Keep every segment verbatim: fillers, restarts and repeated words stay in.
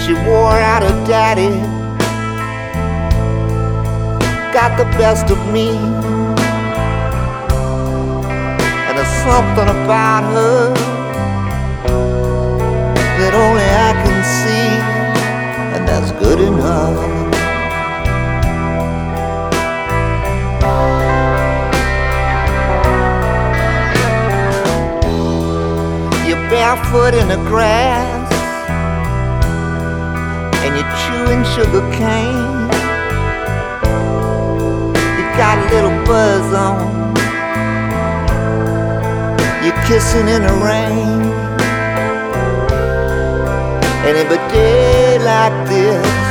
She wore out her daddy, got the best of me. And there's something about her that only I can see, and that's good enough. You're barefoot in the grass and you're chewing sugar cane. You got a little buzz on, you're kissing in the rain. And if a day like this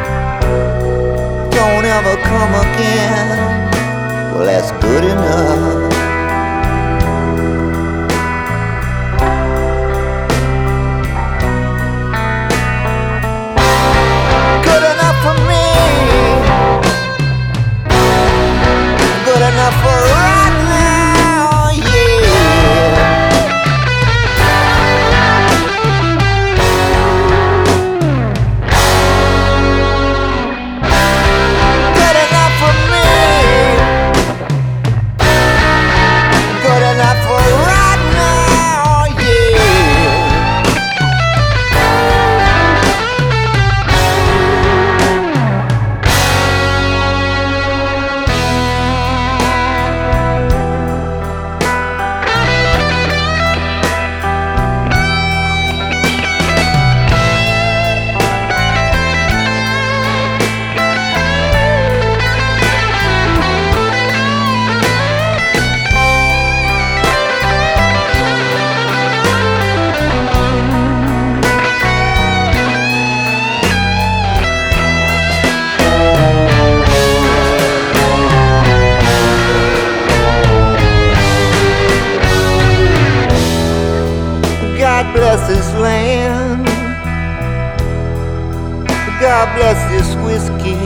don't ever come again, well, that's good enough. Good enough for me, good enough for right now, yeah. Good enough for me, good enough for right now, yeah. God bless this land, God bless this whiskey.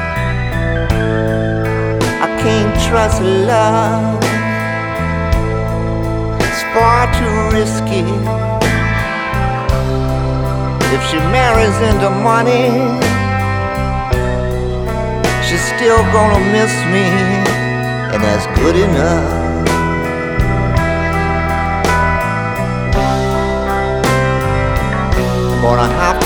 I can't trust love, it's far too risky. If she marries into money, she's still gonna miss me, and that's good enough. Gonna hop